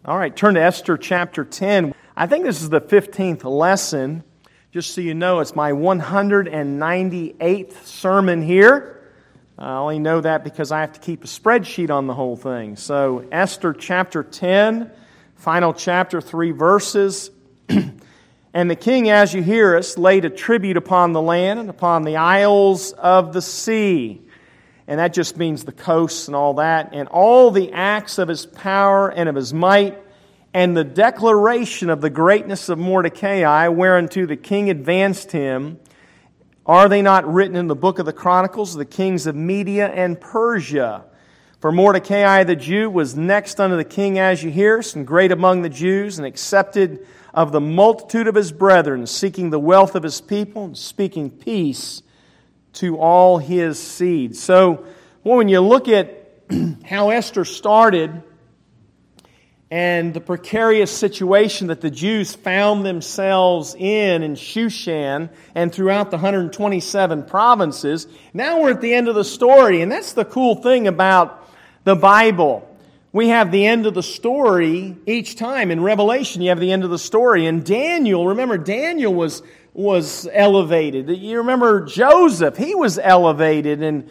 All right, turn to Esther chapter 10. I think this is the 15th lesson. Just so you know, it's my 198th sermon here. I only know that because I have to keep a spreadsheet on the whole thing. So, Esther chapter 10, final chapter, 3 verses. And the king, as you hear us, laid a tribute upon the land and upon the isles of the sea. And that just means the coasts and all that. And all the acts of his power and of his might, and the declaration of the greatness of Mordecai, whereunto the king advanced him, are they not written in the book of the Chronicles of the kings of Media and Persia? For Mordecai the Jew was next unto the king Ahasuerus, and great among the Jews, and accepted of the multitude of his brethren, seeking the wealth of his people, and speaking peace to all his seed. So, when you look at how Esther started and the precarious situation that the Jews found themselves in Shushan and throughout the 127 provinces, now we're at the end of the story. And that's the cool thing about the Bible. We have the end of the story each time. In Revelation, you have the end of the story. And Daniel, remember, Daniel was elevated. You remember Joseph, he was elevated. And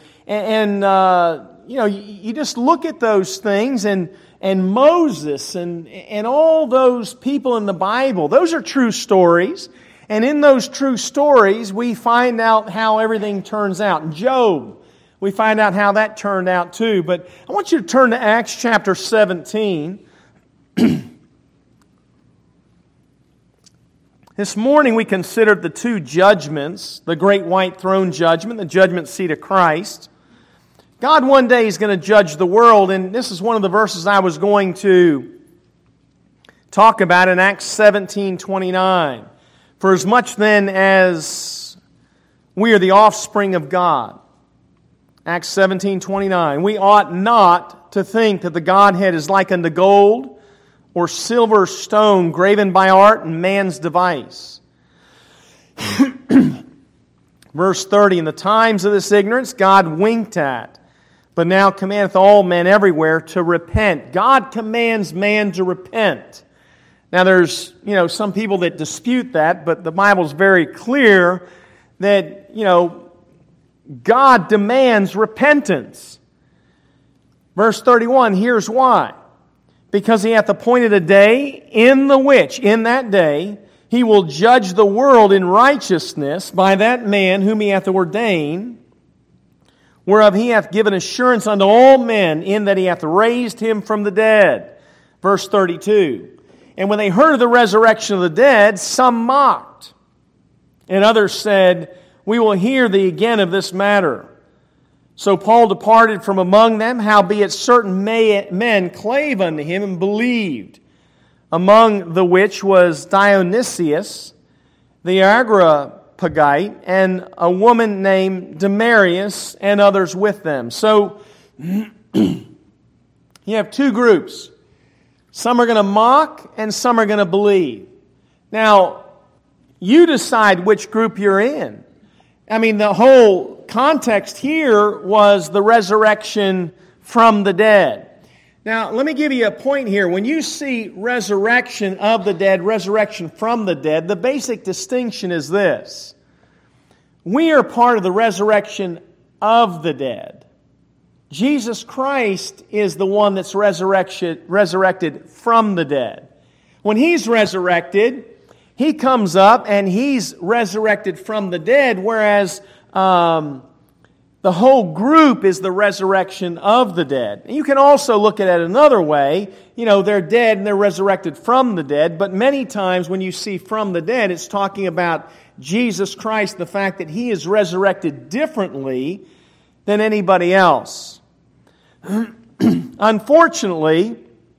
you just look at those things and Moses and all those people in the Bible. Those are true stories. And in those true stories, we find out how everything turns out. Job, we find out how that turned out too. But I want you to turn to Acts chapter 17. This morning we considered the two judgments, the great white throne judgment, the judgment seat of Christ. God one day is going to judge the world, and this is one of the verses I was going to talk about in Acts 17:29. For as much then as we are the offspring of God, Acts 17:29, we ought not to think that the Godhead is like unto gold, or silver or stone graven by art and man's device. Verse 30, in the times of this ignorance God winked at, but now commandeth all men everywhere to repent. God commands man to repent. Now there's, some people that dispute that, but the Bible's very clear that, God demands repentance. Verse 31, here's why. Because he hath appointed a day in the which, in that day, he will judge the world in righteousness by that man whom he hath ordained, whereof he hath given assurance unto all men, in that he hath raised him from the dead. Verse 32. And when they heard of the resurrection of the dead, some mocked, and others said, we will hear thee again of this matter. So Paul departed from among them, howbeit certain men clave unto him and believed, among the which was Dionysius, the Areopagite, and a woman named Damaris, and others with them. So you have two groups. Some are going to mock, and some are going to believe. Now, you decide which group you're in. I mean, the whole context here was the resurrection from the dead. Now, let me give you a point here. When you see resurrection of the dead, resurrection from the dead, the basic distinction is this. We are part of the resurrection of the dead. Jesus Christ is the one that's resurrected from the dead. When He's resurrected, He comes up and He's resurrected from the dead, whereas the whole group is the resurrection of the dead. You can also look at it another way. They're dead and they're resurrected from the dead, but many times when you see from the dead, it's talking about Jesus Christ, the fact that He is resurrected differently than anybody else. Unfortunately,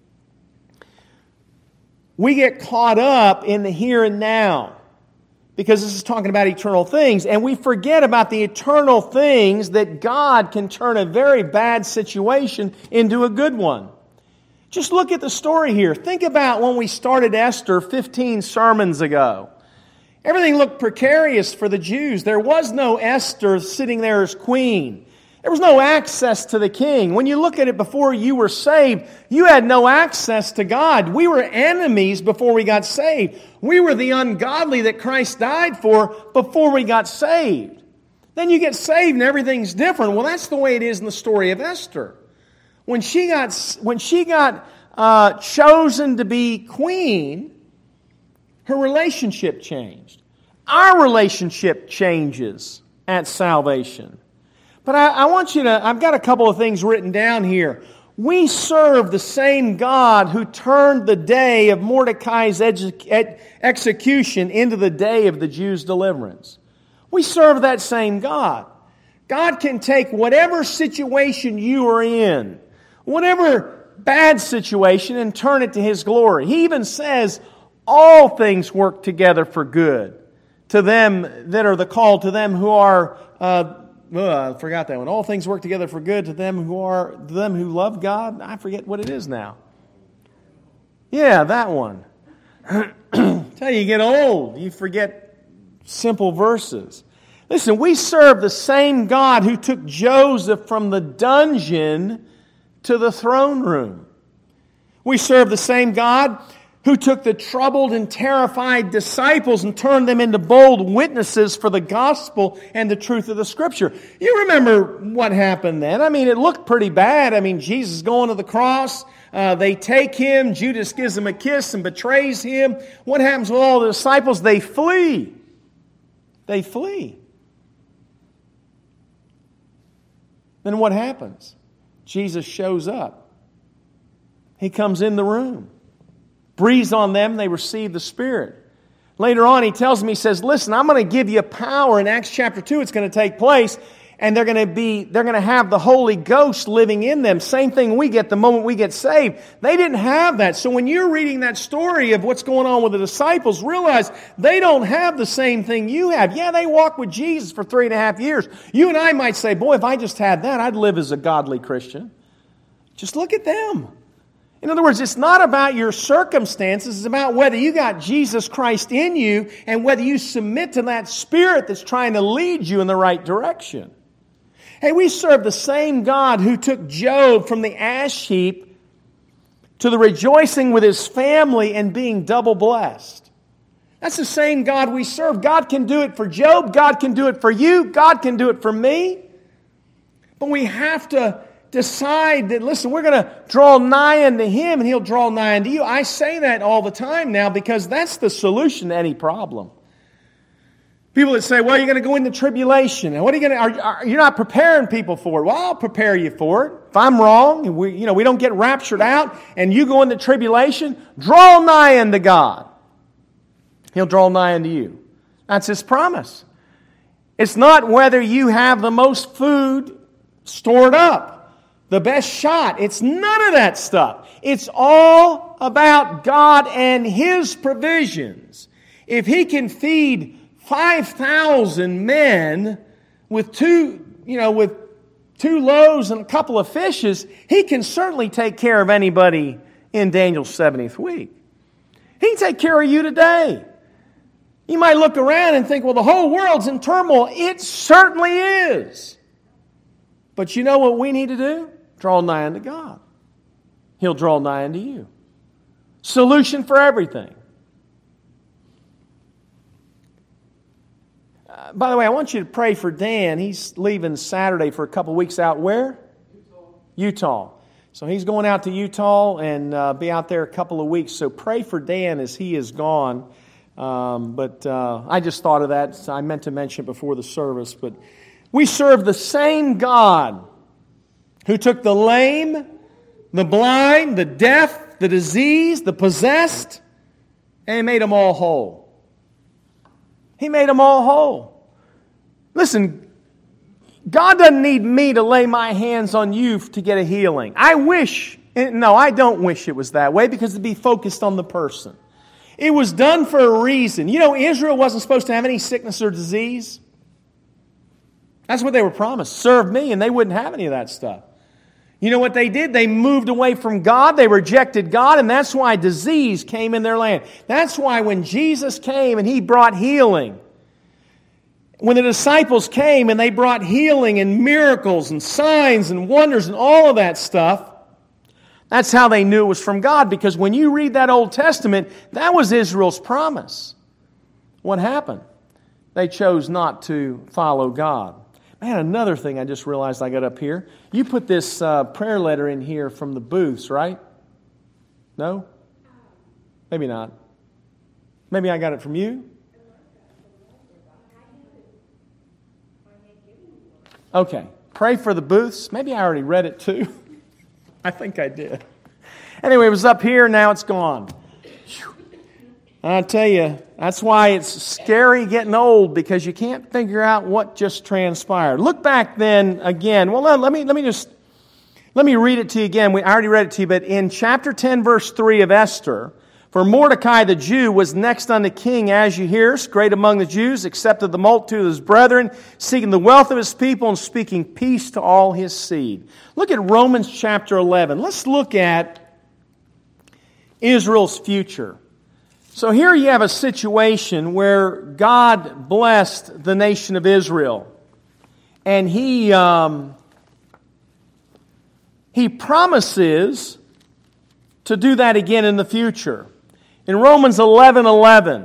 we get caught up in the here and now because this is talking about eternal things, and we forget about the eternal things that God can turn a very bad situation into a good one. Just look at the story here. Think about when we started Esther 15 sermons ago. Everything looked precarious for the Jews. There was no Esther sitting there as queen. There was no access to the King. When you look at it before you were saved, you had no access to God. We were enemies before we got saved. We were the ungodly that Christ died for before we got saved. Then you get saved and everything's different. Well, that's the way it is in the story of Esther. When she got chosen to be queen, her relationship changed. Our relationship changes at salvation. But I want you to, I've got a couple of things written down here. We serve the same God who turned the day of Mordecai's execution into the day of the Jews' deliverance. We serve that same God. God can take whatever situation you are in, whatever bad situation, and turn it to His glory. He even says, all things work together for good to them that are the called, to them who are... I forgot that one. All things work together for good to them who love God. I forget what it is now. Yeah, that one. Tell you get old, you forget simple verses. Listen, we serve the same God who took Joseph from the dungeon to the throne room. We serve the same God who took the troubled and terrified disciples and turned them into bold witnesses for the gospel and the truth of the Scripture. You remember what happened then. I mean, it looked pretty bad. I mean, Jesus is going to the cross. They take Him. Judas gives Him a kiss and betrays Him. What happens with all the disciples? They flee. They flee. Then what happens? Jesus shows up. He comes in the room. Breathes on them, they receive the Spirit. Later on, He tells them, He says, listen, I'm going to give you power. In Acts chapter 2, it's going to take place, and they're going to have the Holy Ghost living in them. Same thing we get the moment we get saved. They didn't have that. So when you're reading that story of what's going on with the disciples, realize they don't have the same thing you have. Yeah, they walked with Jesus for 3.5 years. You and I might say, boy, if I just had that, I'd live as a godly Christian. Just look at them. In other words, it's not about your circumstances. It's about whether you got Jesus Christ in you and whether you submit to that Spirit that's trying to lead you in the right direction. Hey, we serve the same God who took Job from the ash heap to the rejoicing with his family and being double blessed. That's the same God we serve. God can do it for Job. God can do it for you. God can do it for me. But we have to decide that, listen, we're going to draw nigh unto Him and He'll draw nigh unto you. I say that all the time now because that's the solution to any problem. People that say, well, you're going to go into tribulation. And what are you going to, you're not preparing people for it. Well, I'll prepare you for it. If I'm wrong and we don't get raptured out and you go into tribulation, draw nigh unto God. He'll draw nigh unto you. That's His promise. It's not whether you have the most food stored up, the best shot. It's none of that stuff. It's all about God and His provisions. If He can feed 5,000 men with two loaves and a couple of fishes, He can certainly take care of anybody in Daniel's 70th week. He can take care of you today. You might look around and think, well, the whole world's in turmoil. It certainly is. But you know what we need to do? Draw nigh unto God. He'll draw nigh unto you. Solution for everything. By the way, I want you to pray for Dan. He's leaving Saturday for a couple weeks out where? Utah. So he's going out to Utah and be out there a couple of weeks. So pray for Dan as he is gone. But I just thought of that. So I meant to mention it before the service. But we serve the same God who took the lame, the blind, the deaf, the diseased, the possessed, and He made them all whole. He made them all whole. Listen, God doesn't need me to lay my hands on you to get a healing. I don't wish it was that way because it'd be focused on the person. It was done for a reason. You know, Israel wasn't supposed to have any sickness or disease. That's what they were promised. Serve me, and they wouldn't have any of that stuff. You know what they did? They moved away from God. They rejected God, and that's why disease came in their land. That's why when Jesus came and He brought healing, when the disciples came and they brought healing and miracles and signs and wonders and all of that stuff, that's how they knew it was from God. Because when you read that Old Testament, that was Israel's promise. What happened? They chose not to follow God. Man, another thing I just realized I got up here. You put this prayer letter in here from the booths, right? No? Maybe not. Maybe I got it from you? Okay. Pray for the booths. Maybe I already read it too. I think I did. Anyway, it was up here, now it's gone. I tell you, that's why it's scary getting old, because you can't figure out what just transpired. Look back then again. Well, let me read it to you again. I already read it to you, but in chapter 10, verse 3 of Esther, for Mordecai the Jew was next unto king Ahasuerus, great among the Jews, accepted the multitude of his brethren, seeking the wealth of his people and speaking peace to all his seed. Look at Romans chapter 11. Let's look at Israel's future. So here you have a situation where God blessed the nation of Israel. And He promises to do that again in the future. In Romans 11:11.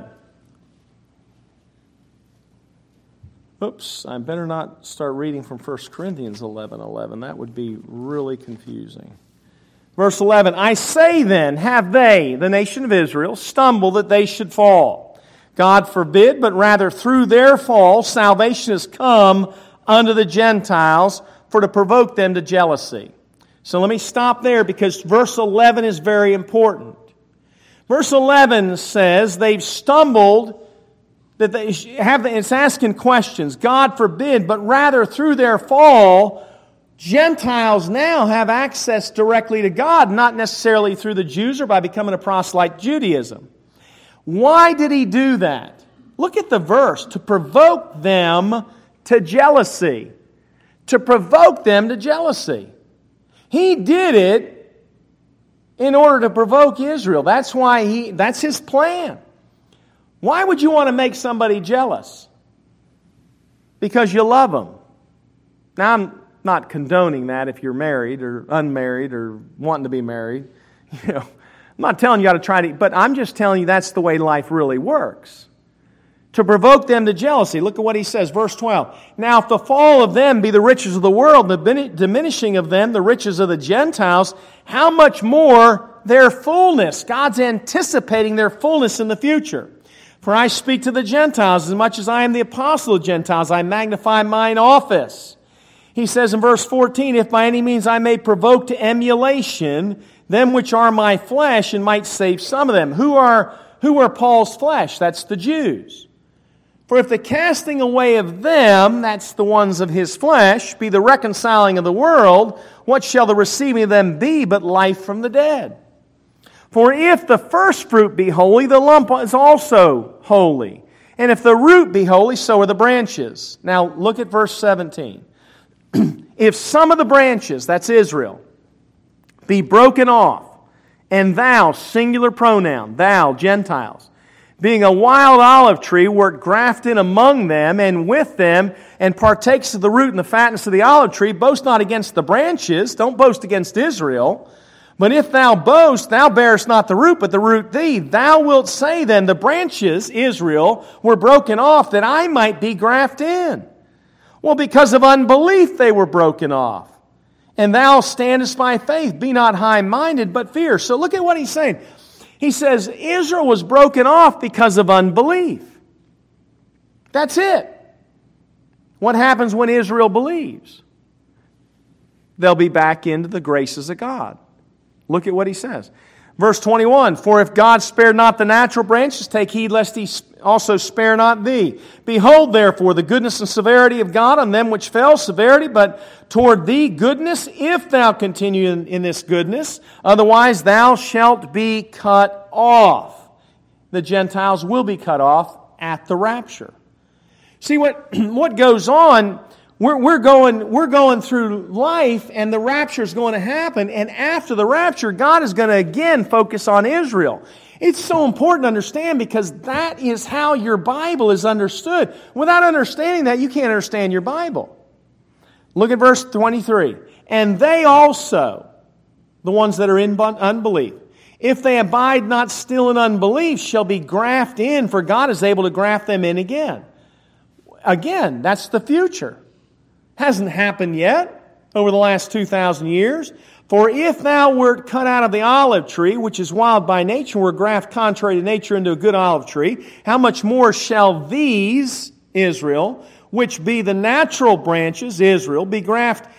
Oops, I better not start reading from 1 Corinthians 11:11. That would be really confusing. Verse 11, I say then, have they, the nation of Israel, stumbled that they should fall? God forbid, but rather through their fall, salvation has come unto the Gentiles for to provoke them to jealousy. So let me stop there, because verse 11 is very important. Verse 11 says they've stumbled, that they have, it's asking questions. God forbid, but rather through their fall, Gentiles now have access directly to God, not necessarily through the Jews or by becoming a proselyte Judaism. Why did He do that? Look at the verse. To provoke them to jealousy. To provoke them to jealousy. He did it in order to provoke Israel. That's why that's His plan. Why would you want to make somebody jealous? Because you love them. Now, I'm not condoning that if you're married or unmarried or wanting to be married. I'm not telling you how to try to, but I'm just telling you that's the way life really works. To provoke them to jealousy. Look at what he says, verse 12. Now if the fall of them be the riches of the world, the diminishing of them the riches of the Gentiles, how much more their fullness? God's anticipating their fullness in the future. For I speak to the Gentiles, as much as I am the apostle of Gentiles, I magnify mine office. He says in verse 14, if by any means I may provoke to emulation them which are my flesh, and might save some of them. Who are Paul's flesh? That's the Jews. For if the casting away of them, that's the ones of his flesh, be the reconciling of the world, what shall the receiving of them be but life from the dead? For if the first fruit be holy, the lump is also holy. And if the root be holy, so are the branches. Now look at verse 17. If some of the branches, that's Israel, be broken off, and thou, singular pronoun, thou, Gentiles, being a wild olive tree, wert grafted in among them and with them, and partakes of the root and the fatness of the olive tree, boast not against the branches, don't boast against Israel. But if thou boast, thou bearest not the root, but the root thee. Thou wilt say then, the branches, Israel, were broken off, that I might be grafted in. Well, because of unbelief they were broken off. And thou standest by faith. Be not high-minded, but fear. So look at what he's saying. He says Israel was broken off because of unbelief. That's it. What happens when Israel believes? They'll be back into the graces of God. Look at what he says. Verse 21, for if God spared not the natural branches, take heed lest He also spare not thee. Behold, therefore, the goodness and severity of God on them which fell, severity, but toward thee goodness, if thou continue in this goodness. Otherwise thou shalt be cut off. The Gentiles will be cut off at the rapture. See, what goes on We're going through life, and the rapture is going to happen. And after the rapture, God is going to again focus on Israel. It's so important to understand because that is how your Bible is understood. Without understanding that, you can't understand your Bible. Look at verse 23. And they also, the ones that are in unbelief, if they abide not still in unbelief, shall be grafted in, for God is able to graft them in again. Again, that's the future. Hasn't happened yet over the last 2,000 years. For if thou wert cut out of the olive tree, which is wild by nature, were grafted contrary to nature into a good olive tree, how much more shall these, Israel, which be the natural branches, Israel, be grafted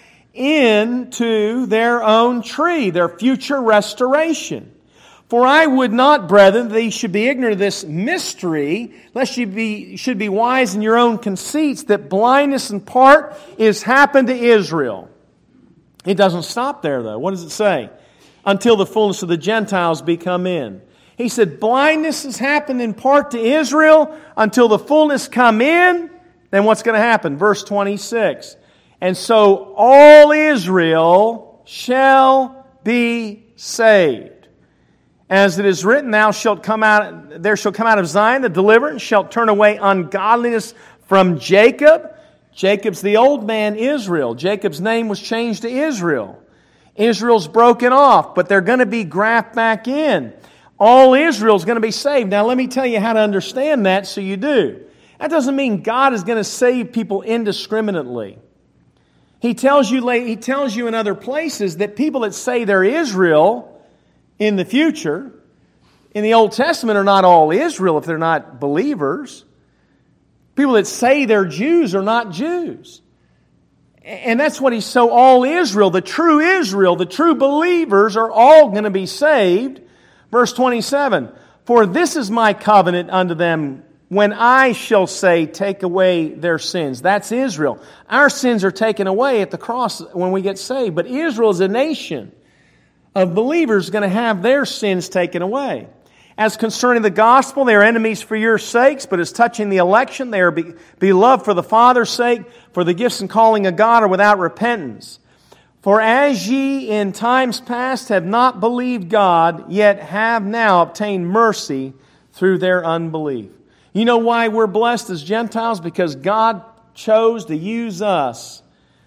into their own tree, their future restoration? For I would not, brethren, that ye should be ignorant of this mystery, lest ye should be wise in your own conceits, that blindness in part is happened to Israel. It doesn't stop there, though. What does it say? Until the fullness of the Gentiles be come in. He said, blindness has happened in part to Israel until the fullness come in. Then what's going to happen? Verse 26. And so all Israel shall be saved. As it is written, there shall come out of Zion the deliverer, and shall turn away ungodliness from Jacob. Jacob's the old man, Israel. Jacob's name was changed to Israel. Israel's broken off, but they're going to be grafted back in. All Israel's going to be saved. Now let me tell you how to understand that so you do. That doesn't mean God is going to save people indiscriminately. He tells you in other places that people that say they're Israel in the future, in the Old Testament, are not all Israel if they're not believers. People that say they're Jews are not Jews. And that's what so all Israel, the true believers are all going to be saved. Verse 27, for this is my covenant unto them when I shall say, take away their sins. That's Israel. Our sins are taken away at the cross when we get saved. But Israel is a nation of believers going to have their sins taken away. As concerning the gospel, they are enemies for your sakes, but as touching the election, they are beloved for the Father's sake, for the gifts and calling of God are without repentance. For as ye in times past have not believed God, yet have now obtained mercy through their unbelief. You know why we're blessed as Gentiles? Because God chose to use us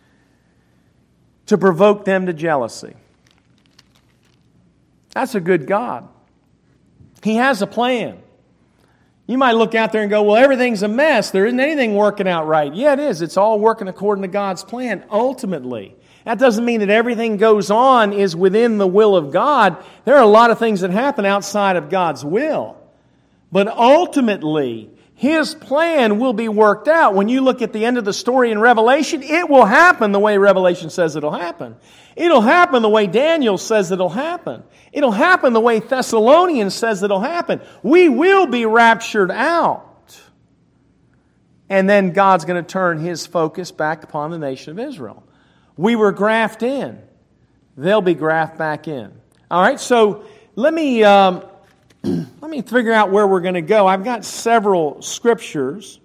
to provoke them to jealousy. That's a good God. He has a plan. You might look out there and go, well, everything's a mess. There isn't anything working out right. Yeah, it is. It's all working according to God's plan, ultimately. That doesn't mean that everything goes on is within the will of God. There are a lot of things that happen outside of God's will. But ultimately, His plan will be worked out. When you look at the end of the story in Revelation, it will happen the way Revelation says it'll happen. It'll happen the way Daniel says it'll happen. It'll happen the way Thessalonians says it'll happen. We will be raptured out. And then God's going to turn His focus back upon the nation of Israel. We were grafted in. They'll be grafted back in. All right, so let me figure out where we're going to go. I've got several scriptures,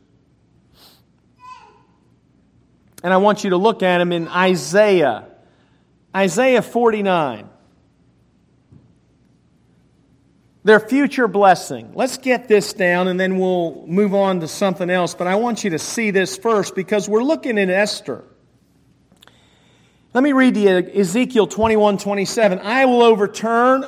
and I want you to look at them in Isaiah 49. Their future blessing. Let's get this down, and then we'll move on to something else. But I want you to see this first, because we're looking at Esther. Let me read you Ezekiel 21:27. I will overturn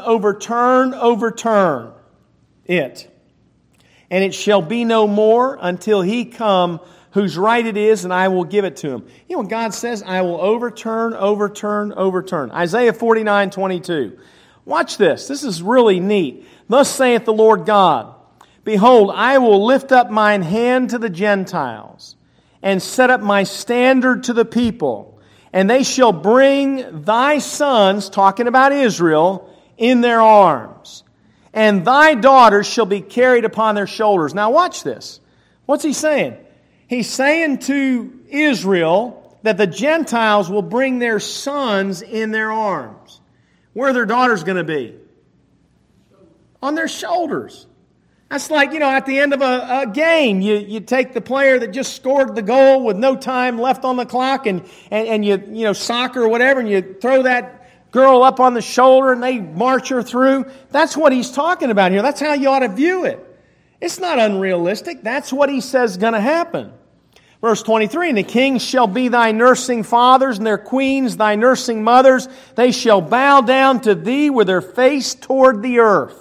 it, and it shall be no more until He come whose right it is, and I will give it to him. You know what God says? I will overturn. Isaiah 49:22. Watch this. This is really neat. Thus saith the Lord God, behold, I will lift up mine hand to the Gentiles, and set up my standard to the people, and they shall bring thy sons, talking about Israel, in their arms, and thy daughters shall be carried upon their shoulders. Now watch this. What's he saying? He's saying to Israel that the Gentiles will bring their sons in their arms. Where are their daughters going to be? On their shoulders. That's like, at the end of a game, you take the player that just scored the goal with no time left on the clock and you soccer or whatever, and you throw that girl up on the shoulder and they march her through. That's what he's talking about here. That's how you ought to view it. It's not unrealistic. That's what he says is going to happen. Verse 23, and the kings shall be thy nursing fathers, and their queens thy nursing mothers. They shall bow down to thee with their face toward the earth.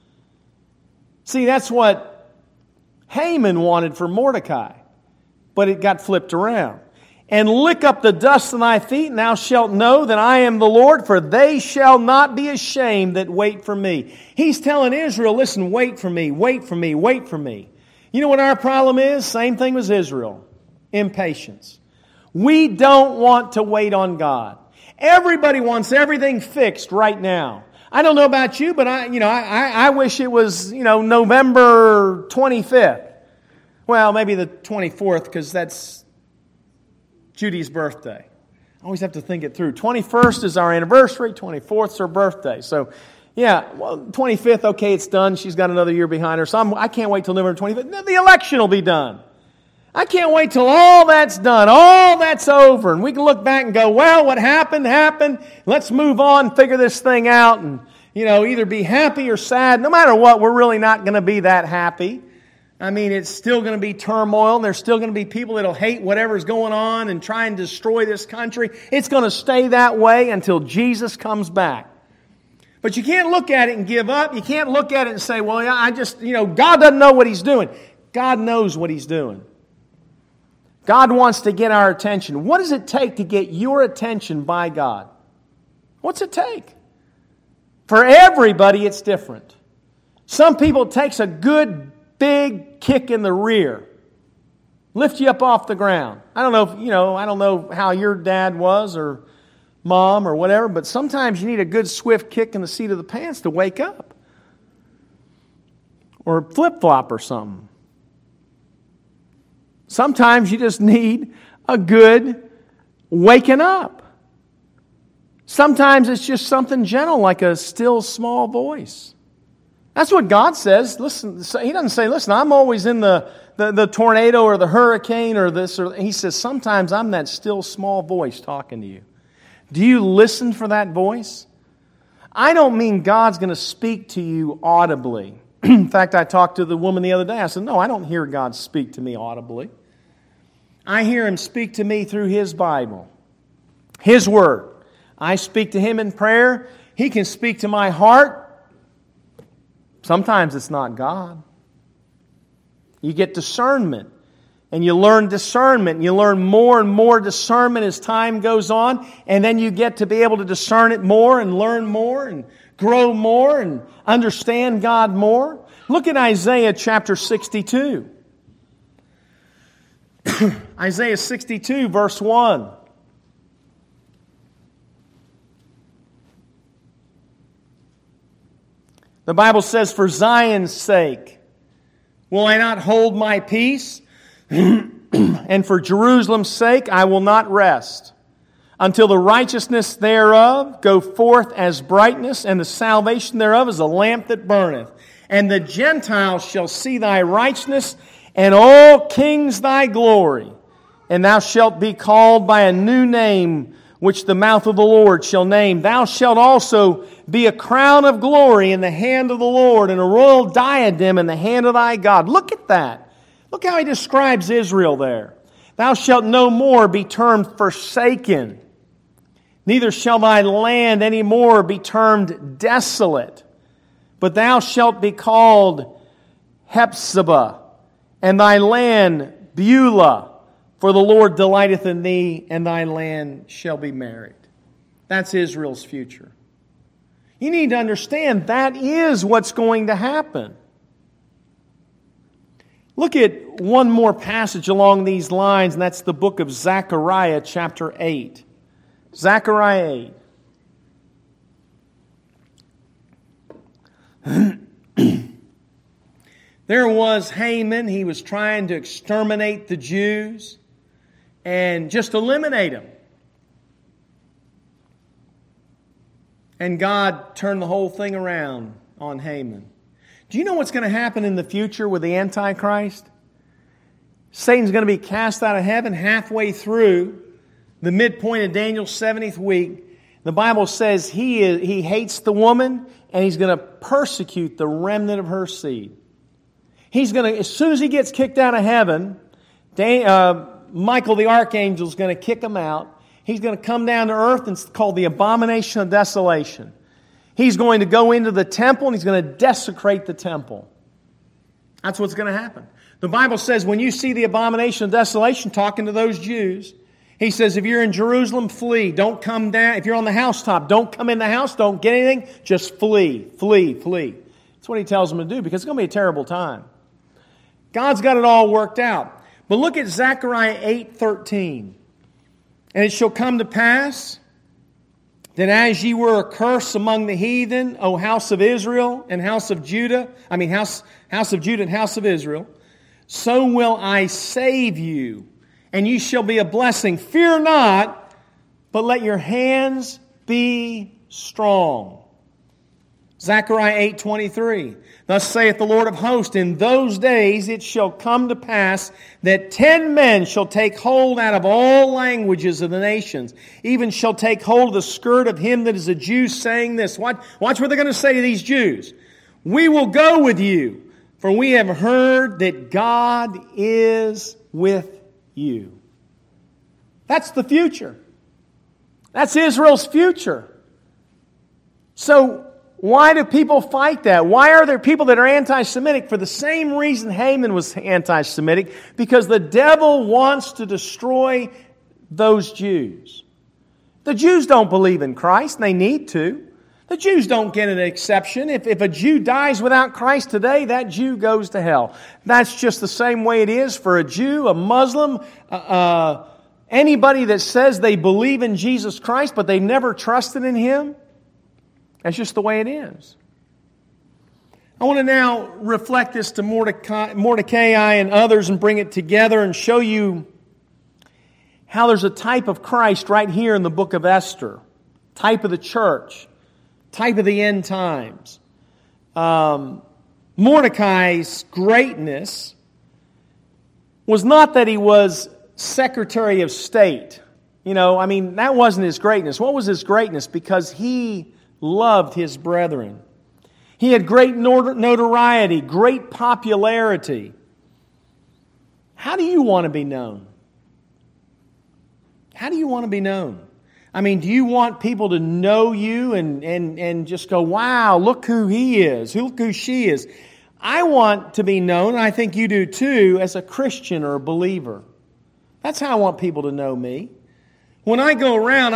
See, that's what Haman wanted for Mordecai, but it got flipped around. And lick up the dust of thy feet, and thou shalt know that I am the Lord, for they shall not be ashamed that wait for me. He's telling Israel, listen, wait for me, wait for me, wait for me. You know what our problem is? Same thing as Israel. Impatience. We don't want to wait on God. Everybody wants everything fixed right now. I don't know about you, but I wish it was, November 25th. Well, maybe the 24th, because that's Judy's birthday. I always have to think it through. 21st is our anniversary, 24th is her birthday. So, 25th, okay, it's done. She's got another year behind her. So I can't wait till November 25th. The election will be done. I can't wait till all that's done, all that's over, and we can look back and go, well, what happened, happened. Let's move on, figure this thing out, and, either be happy or sad. No matter what, we're really not going to be that happy. I mean, it's still going to be turmoil, and there's still going to be people that'll hate whatever's going on and try and destroy this country. It's going to stay that way until Jesus comes back. But you can't look at it and give up. You can't look at it and say, well, God doesn't know what He's doing. God knows what He's doing. God wants to get our attention. What does it take to get your attention by God? What's it take? For everybody, it's different. Some people, it takes a good, big kick in the rear. Lift you up off the ground. I don't know I don't know how your dad was or mom or whatever, but sometimes you need a good, swift kick in the seat of the pants to wake up. Or flip-flop or something. Sometimes you just need a good waking up. Sometimes it's just something gentle like a still small voice. That's what God says. Listen, He doesn't say, listen, I'm always in the tornado or the hurricane or this. He says, sometimes I'm that still small voice talking to you. Do you listen for that voice? I don't mean God's going to speak to you audibly. In fact, I talked to the woman the other day. I said, no, I don't hear God speak to me audibly. I hear Him speak to me through His Bible, His Word. I speak to Him in prayer. He can speak to my heart. Sometimes it's not God. You get discernment, and you learn discernment. And you learn more and more discernment as time goes on, and then you get to be able to discern it more and learn more and grow more and understand God more. Look at Isaiah chapter 62. Isaiah 62, verse 1. The Bible says, for Zion's sake, will I not hold my peace? And for Jerusalem's sake, I will not rest, until the righteousness thereof go forth as brightness, and the salvation thereof as a lamp that burneth. And the Gentiles shall see thy righteousness, and all kings thy glory. And thou shalt be called by a new name, which the mouth of the Lord shall name. Thou shalt also be a crown of glory in the hand of the Lord, and a royal diadem in the hand of thy God. Look at that. Look how he describes Israel there. Thou shalt no more be termed forsaken, neither shall thy land any more be termed desolate, but thou shalt be called Hephzibah, and thy land Beulah, for the Lord delighteth in thee, and thy land shall be married. That's Israel's future. You need to understand that is what's going to happen. Look at one more passage along these lines, and that's the book of Zechariah, chapter 8. Zechariah 8. There was Haman. He was trying to exterminate the Jews and just eliminate them. And God turned the whole thing around on Haman. Do you know what's going to happen in the future with the Antichrist? Satan's going to be cast out of heaven halfway through the midpoint of Daniel's 70th week. The Bible says he hates the woman, and he's going to persecute the remnant of her seed. He's going to, as soon as he gets kicked out of heaven, Michael the archangel is going to kick him out. He's going to come down to earth, and it's called the abomination of desolation. He's going to go into the temple, and he's going to desecrate the temple. That's what's going to happen. The Bible says when you see the abomination of desolation, talking to those Jews, he says, if you're in Jerusalem, flee. Don't come down. If you're on the housetop, don't come in the house. Don't get anything. Just flee, flee, flee. That's what he tells them to do, because it's going to be a terrible time. God's got it all worked out. But look at Zechariah 8:13. And it shall come to pass that as ye were a curse among the heathen, O house of Israel and house of Judah, house of Judah and house of Israel, so will I save you, and ye shall be a blessing. Fear not, but let your hands be strong. Zechariah 8:23. Thus saith the Lord of hosts, in those days it shall come to pass that 10 men shall take hold out of all languages of the nations, even shall take hold of the skirt of him that is a Jew, saying this. Watch what they're going to say to these Jews. We will go with you, for we have heard that God is with you. That's the future. That's Israel's future. So, why do people fight that? Why are there people that are anti-Semitic? For the same reason Haman was anti-Semitic, because the devil wants to destroy those Jews. The Jews don't believe in Christ, and they need to. The Jews don't get an exception. If a Jew dies without Christ today, that Jew goes to hell. That's just the same way it is for a Jew, a Muslim, anybody that says they believe in Jesus Christ, but they've never trusted in Him. That's just the way it is. I want to now reflect this to Mordecai and others and bring it together and show you how there's a type of Christ right here in the book of Esther. Type of the church. Type of the end times. Mordecai's greatness was not that he was Secretary of State. That wasn't his greatness. What was his greatness? Because he loved his brethren. He had great notoriety, great popularity. How do you want to be known? How do you want to be known? Do you want people to know you and just go, wow, look who he is, look who she is? I want to be known, and I think you do too, as a Christian or a believer. That's how I want people to know me. When I go around,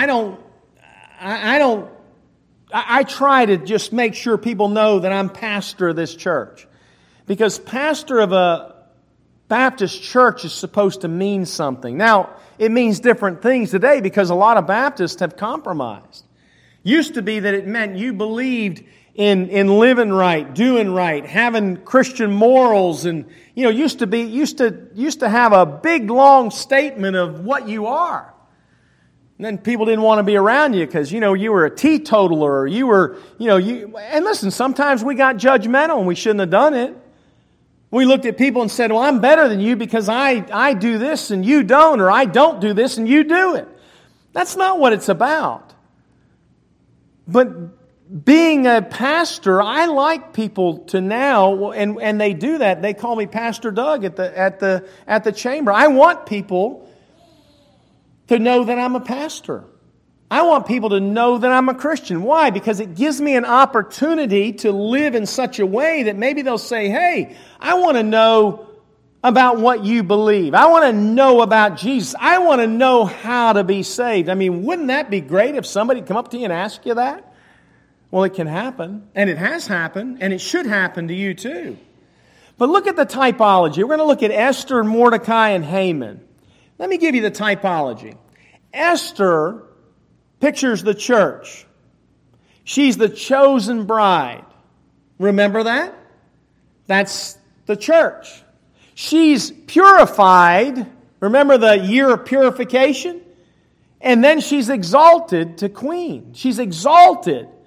I try to just make sure people know that I'm pastor of this church. Because pastor of a Baptist church is supposed to mean something. Now, it means different things today because a lot of Baptists have compromised. Used to be that it meant you believed in living right, doing right, having Christian morals, and used to have a big long statement of what you are. And then people didn't want to be around you because, you were a teetotaler, or and listen, sometimes we got judgmental and we shouldn't have done it. We looked at people and said, well, I'm better than you because I do this and you don't, or I don't do this and you do it. That's not what it's about. But being a pastor, I like people to now, and they do that. They call me Pastor Doug at the chamber. I want people to know that I'm a pastor. I want people to know that I'm a Christian. Why? Because it gives me an opportunity to live in such a way that maybe they'll say, hey, I want to know about what you believe. I want to know about Jesus. I want to know how to be saved. Wouldn't that be great if somebody come up to you and ask you that? Well, it can happen, and it has happened, and it should happen to you too. But look at the typology. We're going to look at Esther, Mordecai, and Haman. Let me give you the typology. Esther pictures the church. She's the chosen bride. Remember that? That's the church. She's purified. Remember the year of purification? And then she's exalted to queen. She's exalted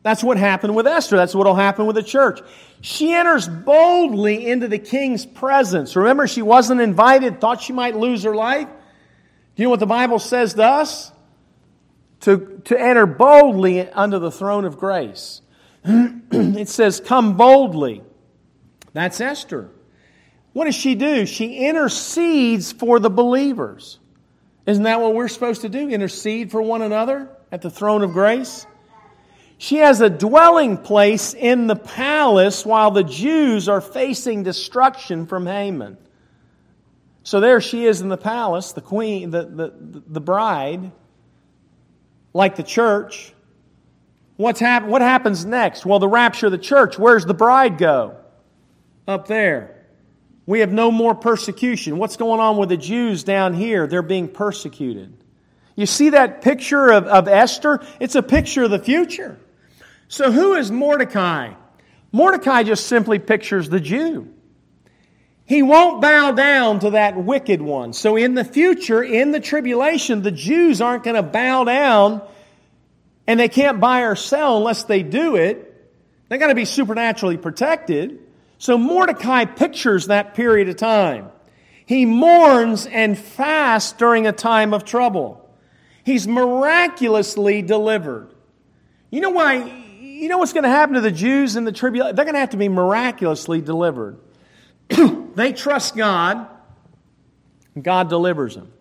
That's what happened with Esther. That's what will happen with the church. She enters boldly into the king's presence. Remember, she wasn't invited, thought she might lose her life. Do you know what the Bible says to us? To enter boldly under the throne of grace. It says, come boldly. That's Esther. What does she do? She intercedes for the believers. Isn't that what we're supposed to do? Intercede for one another at the throne of grace? She has a dwelling place in the palace while the Jews are facing destruction from Haman. So there she is in the palace, the queen, the bride, like the church. What happens next? Well, the rapture of the church. Where's the bride go? Up there. We have no more persecution. What's going on with the Jews down here? They're being persecuted. You see that picture of Esther? It's a picture of the future. So who is Mordecai? Mordecai just simply pictures the Jew. He won't bow down to that wicked one. So in the future, in the tribulation, the Jews aren't going to bow down, and they can't buy or sell unless they do it. They've got to be supernaturally protected. So Mordecai pictures that period of time. He mourns and fasts during a time of trouble. He's miraculously delivered. You know why? You know what's going to happen to the Jews in the tribulation? They're going to have to be miraculously delivered. They trust God, and God delivers them.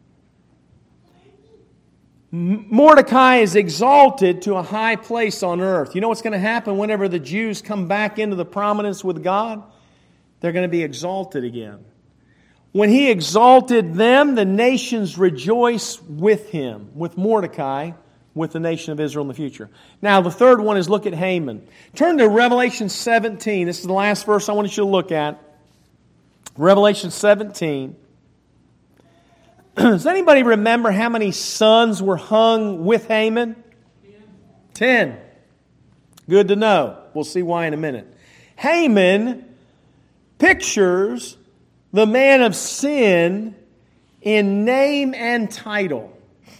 Mordecai is exalted to a high place on earth. You know what's going to happen whenever the Jews come back into the prominence with God? They're going to be exalted again. When he exalted them, the nations rejoice with him, with Mordecai, with the nation of Israel in the future. Now, the third one is look at Haman. Turn to Revelation 17. This is the last verse I want you to look at. Revelation 17. Does anybody remember how many sons were hung with Haman? 10. Good to know. We'll see why in a minute. Haman pictures the man of sin in name and title.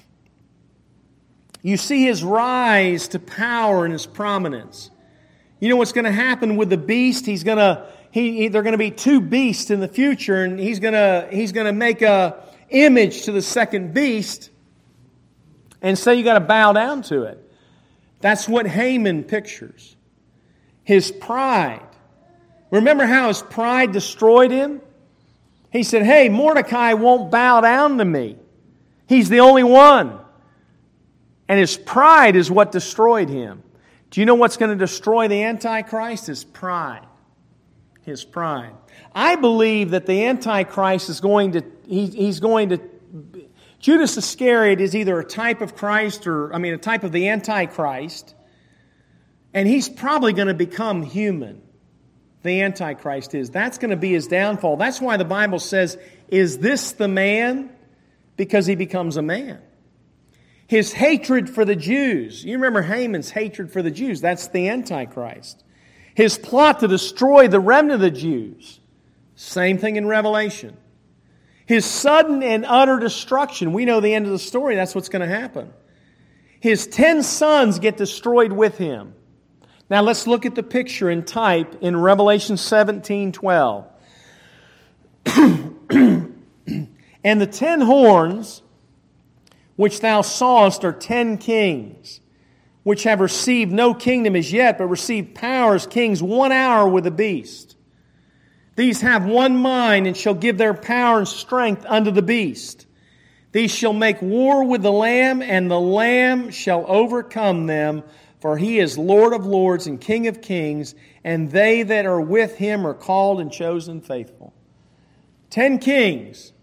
You see his rise to power and his prominence. You know what's going to happen with the beast? They're going to be two beasts in the future, and he's going to make a image to the second beast and say you got to bow down to it. That's what Haman pictures. His pride. Remember how his pride destroyed him? He said, hey, Mordecai won't bow down to me. He's the only one. And his pride is what destroyed him. Do you know what's going to destroy the Antichrist? His pride. His pride. I believe that the Antichrist is going to, Judas Iscariot is either a type of Christ a type of the Antichrist, and he's probably going to become human. The Antichrist is. That's going to be his downfall. That's why the Bible says, is this the man? Because he becomes a man. His hatred for the Jews. You remember Haman's hatred for the Jews. That's the Antichrist. His plot to destroy the remnant of the Jews. Same thing in Revelation. His sudden and utter destruction. We know the end of the story. That's what's going to happen. His 10 sons get destroyed with him. Now let's look at the picture in type in Revelation 17:12. And the 10 horns which thou sawest are 10 kings, which have received no kingdom as yet, but received power as kings 1 hour with the beast. These have one mind, and shall give their power and strength unto the beast. These shall make war with the Lamb, and the Lamb shall overcome them, for he is Lord of lords and King of kings, and they that are with him are called and chosen faithful. 10 kings,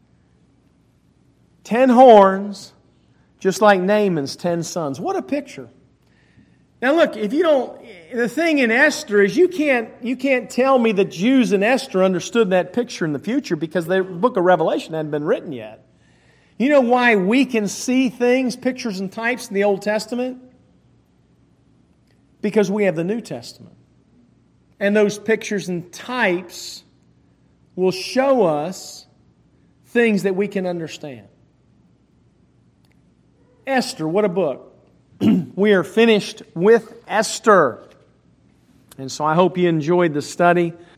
10 horns, just like Naaman's 10 sons. What a picture. Now look, the thing in Esther is you can't tell me that Jews in Esther understood that picture in the future because the book of Revelation hadn't been written yet. You know why we can see things, pictures and types in the Old Testament? Because we have the New Testament. And those pictures and types will show us things that we can understand. Esther, what a book. we are finished with Esther. And so I hope you enjoyed the study.